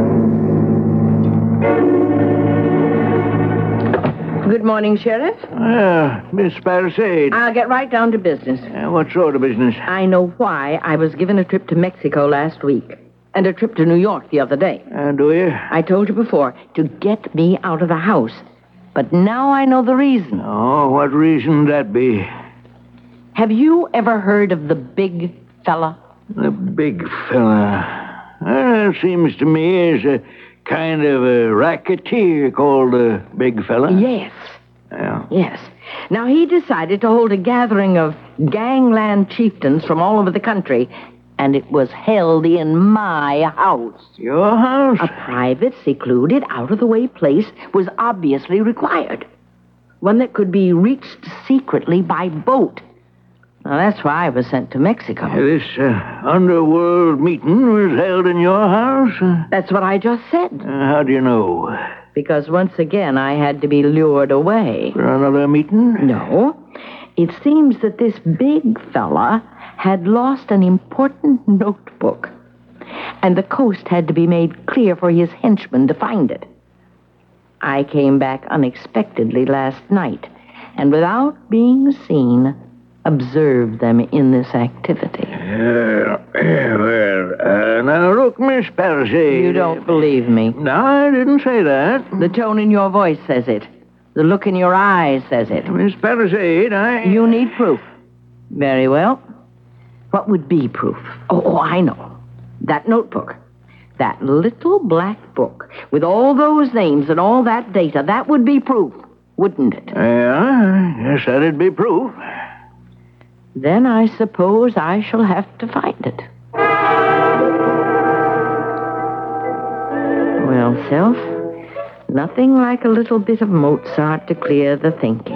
D: Good morning, Sheriff.
I: Miss Palisade.
D: I'll get right down to business.
I: What sort of business?
D: I know why I was given a trip to Mexico last week and a trip to New York the other day.
I: Do you?
D: I told you before, to get me out of the house. But now I know the reason.
I: Oh, what reason that be?
D: Have you ever heard of the big fella?
I: The big fella. Seems to me as a kind of a racketeer called the big fella.
D: Yes.
I: Yeah.
D: Yes. Now, he decided to hold a gathering of gangland chieftains from all over the country, and it was held in my house.
I: Your house?
D: A private, secluded, out-of-the-way place was obviously required. One that could be reached secretly by boat. Now, that's why I was sent to Mexico.
I: This underworld meeting was held in your house?
D: That's what I just said.
I: How do you know?
D: Because once again, I had to be lured away.
I: For another meeting?
D: No. It seems that this big fella had lost an important notebook, and the coast had to be made clear for his henchmen to find it. I came back unexpectedly last night, and without being seen, observed them in this activity.
I: Now look, Miss Palisade.
D: You don't believe me.
I: No, I didn't say that.
D: The tone in your voice says it. The look in your eyes says it.
I: Miss Palisade,
D: You need proof. Very well. What would be proof? Oh, I know. That notebook. That little black book with all those names and all that data. That would be proof, wouldn't it?
I: Yeah, yes, that'd be proof.
D: Then I suppose I shall have to find it. Well, Self, nothing like a little bit of Mozart to clear the thinking.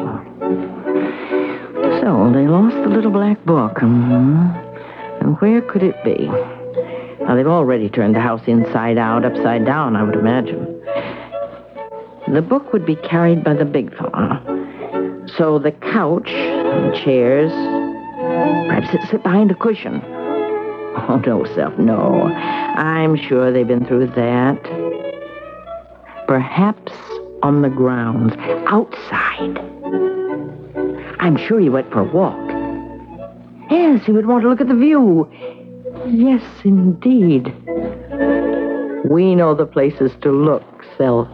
D: So, they lost the little black book. And where could it be? Now, they've already turned the house inside out, upside down, I would imagine. The book would be carried by the big fella. So the couch and chairs, perhaps it sit behind a cushion. Oh, no, Self, no. I'm sure they've been through that. Perhaps on the grounds, outside. I'm sure he went for a walk. Yes, he would want to look at the view. Yes, indeed. We know the places to look, Self.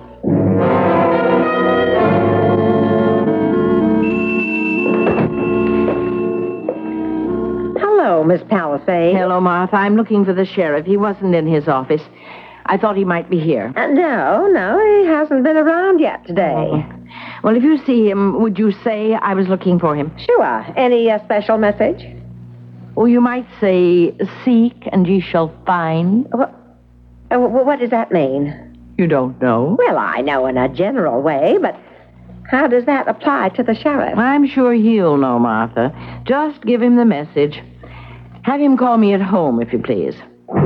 H: Hello, Miss Palisade.
D: Hello, Martha. I'm looking for the sheriff. He wasn't in his office. I thought he might be here.
H: No, he hasn't been around yet today.
D: Oh. Well, if you see him, would you say I was looking for him?
H: Sure. Any special message?
D: Oh, you might say, seek and ye shall find.
H: What does that mean?
D: You don't know?
H: Well, I know in a general way, but how does that apply to the sheriff?
D: I'm sure he'll know, Martha. Just give him the message. Have him call me at home, if you please.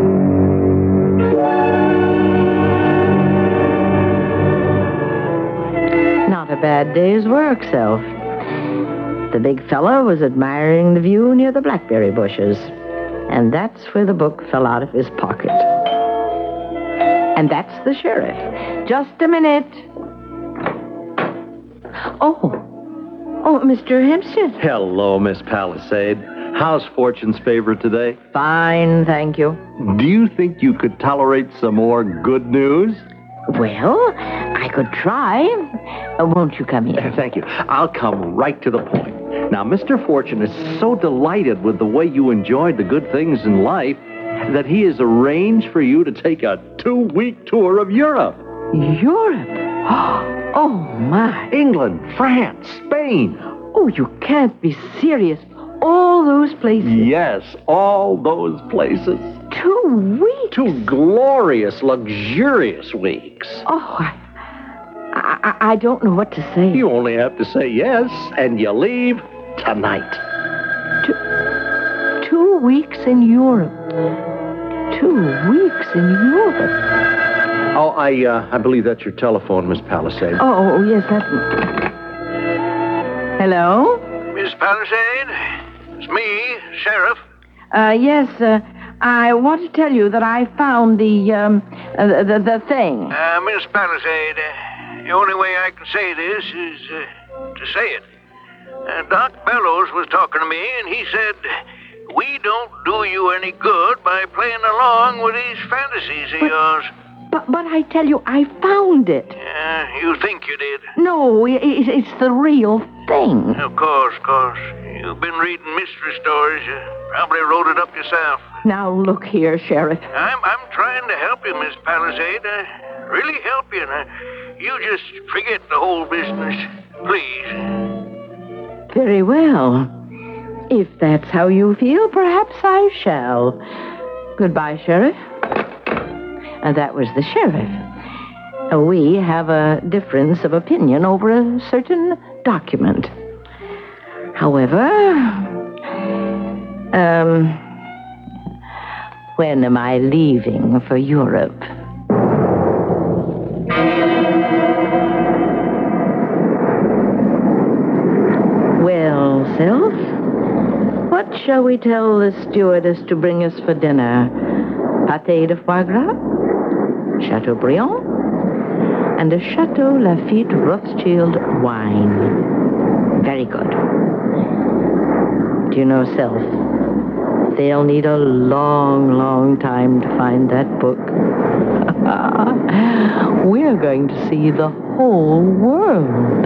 D: Not a bad day's work, Self. The big fella was admiring the view near the blackberry bushes. And that's where the book fell out of his pocket. And that's the sheriff. Just a minute. Oh, Mr. Hempstead.
O: Hello, Miss Palisade. How's Fortune's favorite today?
D: Fine, thank you.
O: Do you think you could tolerate some more good news?
D: Well, I could try. Won't you come in?
O: Thank you. I'll come right to the point. Now, Mr. Fortune is so delighted with the way you enjoyed the good things in life that he has arranged for you to take a 2-week tour of Europe.
D: Europe? Oh, my.
O: England, France, Spain.
D: Oh, you can't be serious. All those places.
O: Yes, all those places.
D: 2 weeks.
O: 2 glorious, luxurious weeks.
D: Oh, I don't know what to say.
O: You only have to say yes, and you leave tonight.
D: 2 weeks in Europe. 2 weeks in Europe.
O: Oh, I believe that's your telephone, Miss Palisade.
D: Oh, yes, that's... Hello?
I: Miss Palisade? It's me, Sheriff.
D: Yes, I want to tell you that I found the thing.
I: Miss Palisade, the only way I can say this is to say it. Doc Bellows was talking to me, and he said, we don't do you any good by playing along with these fantasies of yours.
D: But I tell you, I found it.
I: You think you did?
D: No, it's the real thing.
I: Of course. You've been reading mystery stories. You probably wrote it up yourself.
D: Now, look here, Sheriff.
I: I'm trying to help you, Miss Palisade. Really help you. You just forget the whole business, please.
D: Very well. If that's how you feel, perhaps I shall. Goodbye, Sheriff. And that was the sheriff. We have a difference of opinion over a certain document. However, when am I leaving for Europe? Well, Self, what shall we tell the stewardess to bring us for dinner? Pâté de foie gras? Chateaubriand? And a Chateau Lafite Rothschild wine. Very good. Do you know, Self, they'll need a long, long time to find that book. We're going to see the whole world.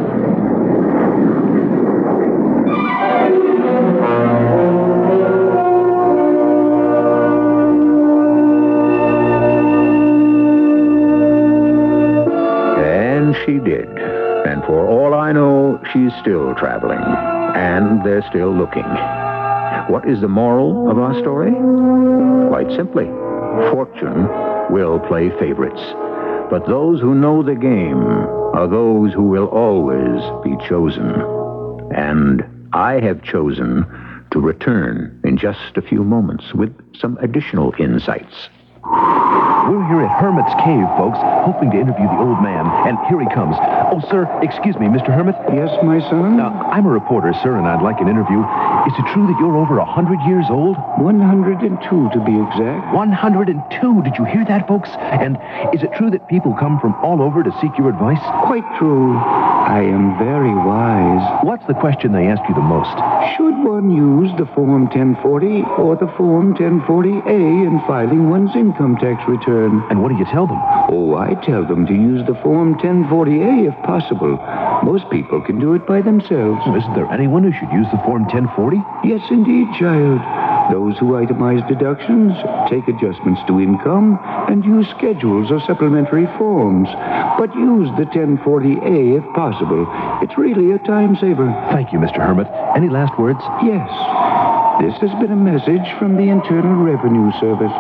B: She did. And for all I know, she's still traveling. And they're still looking. What is the moral of our story? Quite simply, fortune will play favorites. But those who know the game are those who will always be chosen. And I have chosen to return in just a few moments with some additional insights.
P: We're here at Hermit's Cave, folks, hoping to interview the old man, and here he comes. Oh, sir, excuse me, Mr. Hermit?
Q: Yes, my son?
P: I'm a reporter, sir, and I'd like an interview. Is it true that you're over 100 years old?
Q: 102, to be exact.
P: 102? Did you hear that, folks? And is it true that people come from all over to seek your advice?
Q: Quite true. I am very wise.
P: What's the question they ask you the most?
Q: Should one use the Form 1040 or the Form 1040A in filing one's income tax return?
P: And what do you tell them?
Q: Oh, I tell them to use the Form 1040A if possible. Most people can do it by themselves.
P: Isn't there anyone who should use the Form 1040?
Q: Yes, indeed, child. Those who itemize deductions, take adjustments to income, and use schedules or supplementary forms. But use the 1040A if possible. It's really a time saver.
P: Thank you, Mr. Hermit. Any last words?
Q: Yes. This has been a message from the Internal Revenue Service.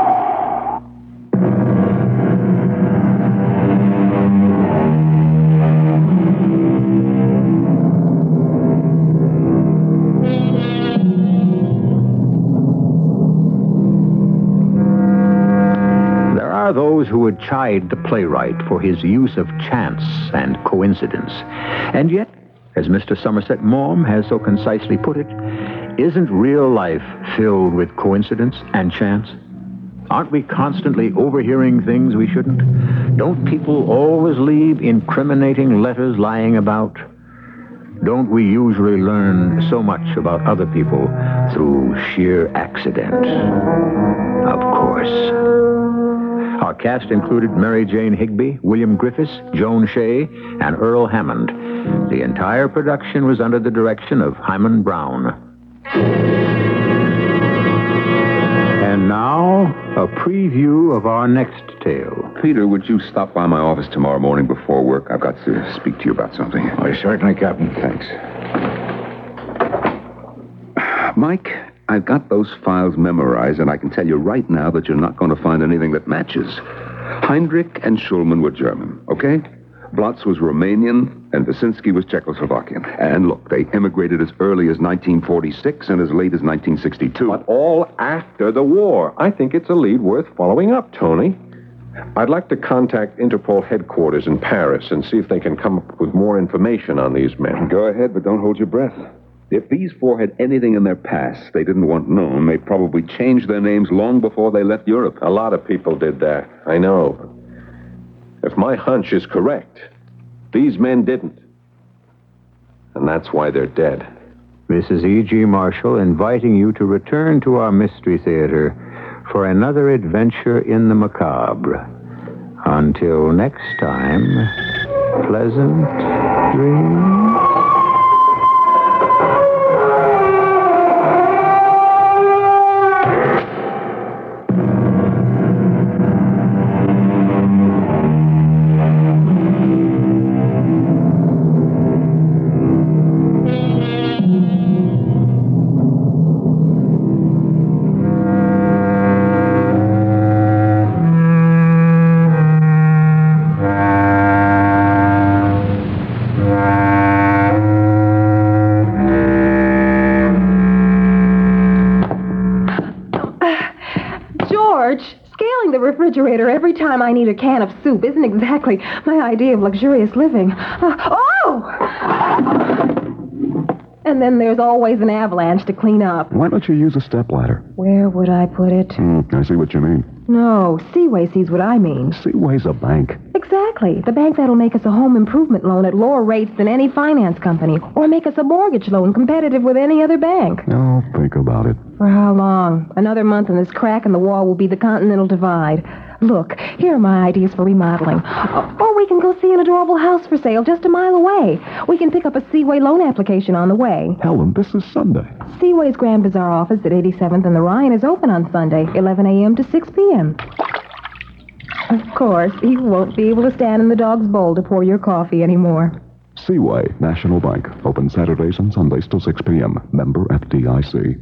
B: Those who would chide the playwright for his use of chance and coincidence. And yet, as Mr. Somerset Maugham has so concisely put it, isn't real life filled with coincidence and chance? Aren't we constantly overhearing things we shouldn't? Don't people always leave incriminating letters lying about? Don't we usually learn so much about other people through sheer accident? Of course. Our cast included Mary Jane Higby, William Griffiths, Joan Shea, and Earl Hammond. The entire production was under the direction of Hyman Brown. And now, a preview of our next tale.
R: Peter, would you stop by my office tomorrow morning before work? I've got to speak to you about something.
E: Oh, certainly, Captain.
R: Thanks. Mike, I've got those files memorized, and I can tell you right now that you're not going to find anything that matches. Heinrich and Schulman were German, okay? Blotz was Romanian, and Wyszynski was Czechoslovakian. And look, they immigrated as early as 1946 and as late as 1962.
A: But all after the war. I think it's a lead worth following up, Tony. I'd like to contact Interpol headquarters in Paris and see if they can come up with more information on these men.
R: Go ahead, but don't hold your breath. If these four had anything in their past they didn't want known, they probably changed their names long before they left Europe.
A: A lot of people did that, I know. If my hunch is correct, these men didn't. And that's why they're dead.
B: Mrs. E.G. Marshall inviting you to return to our Mystery Theater for another adventure in the macabre. Until next time, pleasant dreams.
S: Refrigerator every time I need a can of soup isn't exactly my idea of luxurious living. And then there's always an avalanche to clean up.
K: Why don't you use a stepladder?
S: Where would I put it?
K: I see what you mean.
S: No, Seaway sees what I mean.
K: Seaway's a bank.
S: Exactly. The bank that'll make us a home improvement loan at lower rates than any finance company, or make us a mortgage loan competitive with any other bank.
K: Oh, think about it.
S: For how long? Another month and this crack in the wall will be the Continental Divide. Look, here are my ideas for remodeling. Or we can go see an adorable house for sale just a mile away. We can pick up a Seaway loan application on the way.
K: Helen, this is Sunday.
S: Seaway's Grand Bazaar office at 87th and the Rhine is open on Sunday, 11 a.m. to 6 p.m. Of course, you won't be able to stand in the dog's bowl to pour your coffee anymore.
K: Seaway National Bank. Open Saturdays and Sundays till 6 p.m. Member FDIC.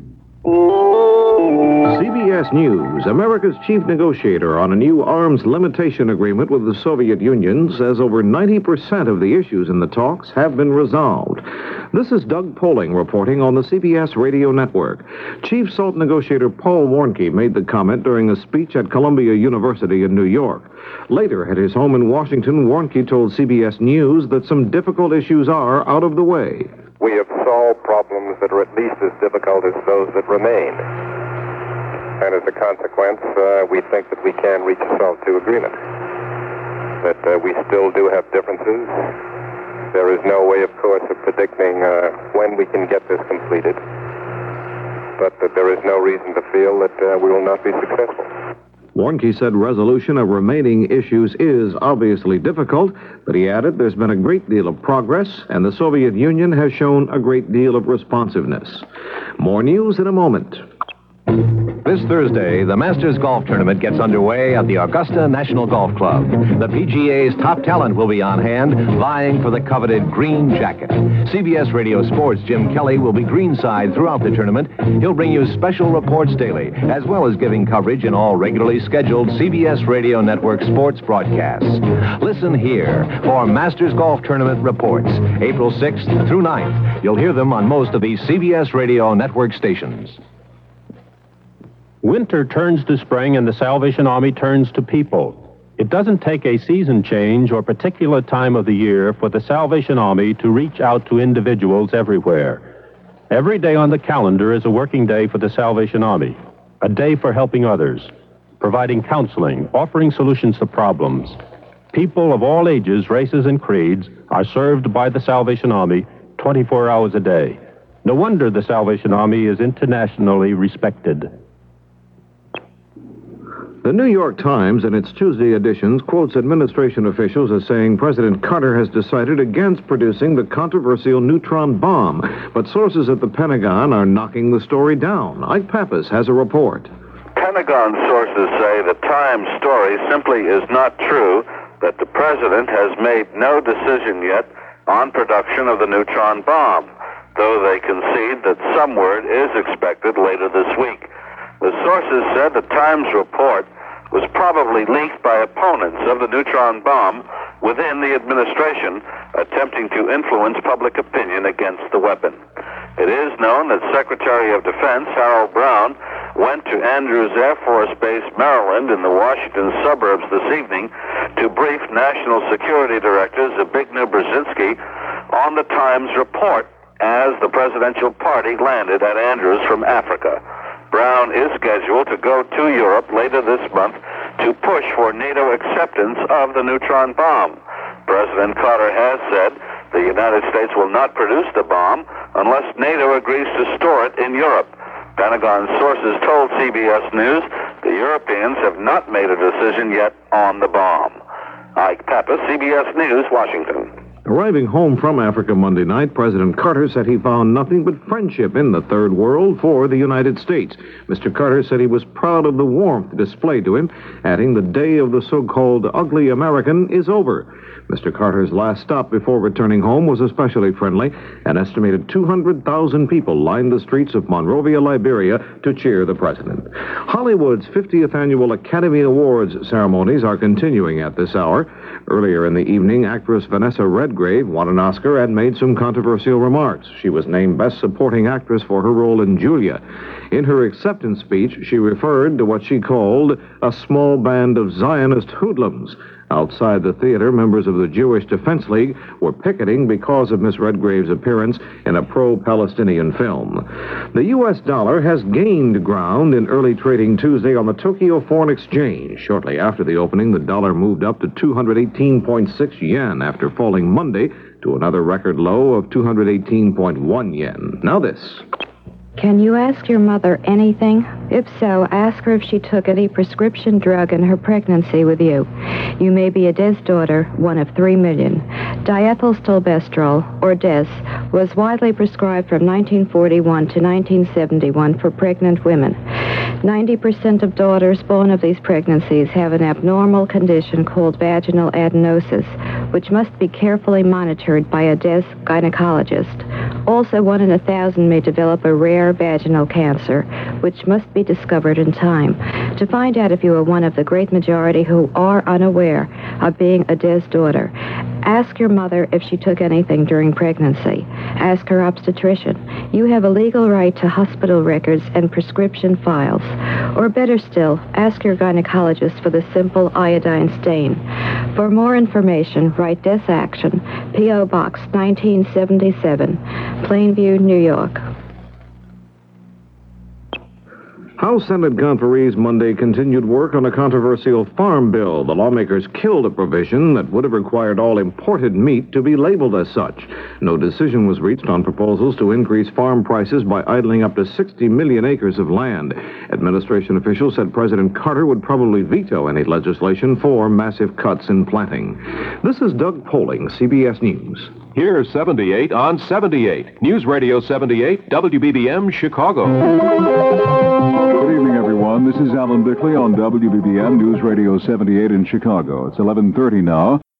A: CBS News, America's chief negotiator on a new arms limitation agreement with the Soviet Union, says over 90% of the issues in the talks have been resolved. This is Doug Poling reporting on the CBS radio network. Chief SALT negotiator Paul Warnke made the comment during a speech at Columbia University in New York. Later, at his home in Washington, Warnke told CBS News that some difficult issues are out of the way.
T: We have solved problems that are at least as difficult as those that remain. And as a consequence, we think that we can reach a SALT II agreement. That we still do have differences. There is no way, of course, of predicting when we can get this completed. But that there is no reason to feel that we will not be successful.
A: Warnke said resolution of remaining issues is obviously difficult, but he added there's been a great deal of progress, and the Soviet Union has shown a great deal of responsiveness. More news in a moment.
U: This Thursday, the Masters Golf Tournament gets underway at the Augusta National Golf Club. The PGA's top talent will be on hand, vying for the coveted green jacket. CBS Radio Sports' Jim Kelly will be greenside throughout the tournament. He'll bring you special reports daily, as well as giving coverage in all regularly scheduled CBS Radio Network sports broadcasts. Listen here for Masters Golf Tournament reports, April 6th through 9th. You'll hear them on most of these CBS Radio Network stations.
V: Winter turns to spring and the Salvation Army turns to people. It doesn't take a season change or particular time of the year for the Salvation Army to reach out to individuals everywhere. Every day on the calendar is a working day for the Salvation Army, a day for helping others, providing counseling, offering solutions to problems. People of all ages, races, and creeds are served by the Salvation Army 24 hours a day. No wonder the Salvation Army is internationally respected.
A: The New York Times, in its Tuesday editions, quotes administration officials as saying President Carter has decided against producing the controversial neutron bomb, but sources at the Pentagon are knocking the story down. Ike Pappas has a report.
T: 10
F: Pentagon sources say the Times story simply is not true, that the president has made no decision yet on production of the neutron bomb, though they concede that some word is expected later this week. The sources said the Times report was probably leaked by opponents of the neutron bomb within the administration, attempting to influence public opinion against the weapon. It is known that Secretary of Defense Harold Brown went to Andrews Air Force Base, Maryland, in the Washington suburbs this evening to brief National Security Director Zbigniew Brzezinski on the Times report as the presidential party landed at Andrews from Africa. Brown is scheduled to go to Europe later this month to push for NATO acceptance of the neutron bomb. President Carter has said the United States will not produce the bomb unless NATO agrees to store it in Europe. Pentagon sources told CBS News the Europeans have not made a decision yet on the bomb. Ike Pappas, CBS News, Washington.
A: Arriving home from Africa Monday night, President Carter said he found nothing but friendship in the Third World for the United States. Mr. Carter said he was proud of the warmth displayed to him, adding the day of the so-called ugly American is over. Mr. Carter's last stop before returning home was especially friendly. An estimated 200,000 people lined the streets of Monrovia, Liberia, to cheer the president. Hollywood's 50th Annual Academy Awards ceremonies are continuing at this hour. Earlier in the evening, actress Vanessa Redgrave won an Oscar and made some controversial remarks. She was named Best Supporting Actress for her role in Julia. In her acceptance speech, she referred to what she called a small band of Zionist hoodlums. Outside the theater, members of the Jewish Defense League were picketing because of Miss Redgrave's appearance in a pro-Palestinian film. The U.S. dollar has gained ground in early trading Tuesday on the Tokyo Foreign Exchange. Shortly after the opening, the dollar moved up to 218.6 yen after falling Monday to another record low of 218.1 yen. Now this.
G: Can you ask your mother anything? If so, ask her if she took any prescription drug in her pregnancy with you. You may be a Des daughter, one of 3 million. Diethylstilbestrol, or Des, was widely prescribed from 1941 to 1971 for pregnant women. 90% of daughters born of these pregnancies have an abnormal condition called vaginal adenosis, which must be carefully monitored by a Des gynecologist. Also, 1 in 1,000 may develop a rare vaginal cancer, which must be discovered in time. To find out if you are one of the great majority who are unaware of being a Des daughter, ask your mother if she took anything during pregnancy. Ask her obstetrician. You have a legal right to hospital records and prescription files. Or better still, ask your gynecologist for the simple iodine stain. For more information, write Des Action, P.O. Box 1977, Plainview, New York.
A: House Senate conferees Monday continued work on a controversial farm bill. The lawmakers killed a provision that would have required all imported meat to be labeled as such. No decision was reached on proposals to increase farm prices by idling up to 60 million acres of land. Administration officials said President Carter would probably veto any legislation for massive cuts in planting. This is Doug Poling, CBS News.
W: Here's 78 on 78. News Radio 78, WBBM, Chicago.
N: Good evening, everyone. This is Alan Bickley on WBBM News Radio 78 in Chicago. It's 11:30 now.